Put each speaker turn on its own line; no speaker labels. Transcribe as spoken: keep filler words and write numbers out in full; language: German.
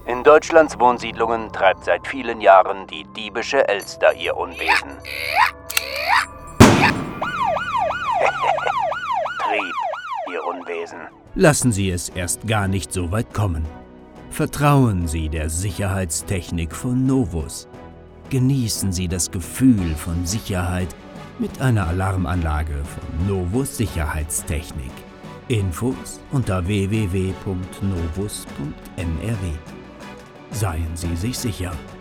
In Deutschlands Wohnsiedlungen treibt seit vielen Jahren die diebische Elster ihr Unwesen. Trieb ihr Unwesen.
Lassen Sie es erst gar nicht so weit kommen. Vertrauen Sie der Sicherheitstechnik von Novus. Genießen Sie das Gefühl von Sicherheit mit einer Alarmanlage von Novus Sicherheitstechnik. Infos unter w w w punkt novus punkt n r w. Seien Sie sich sicher.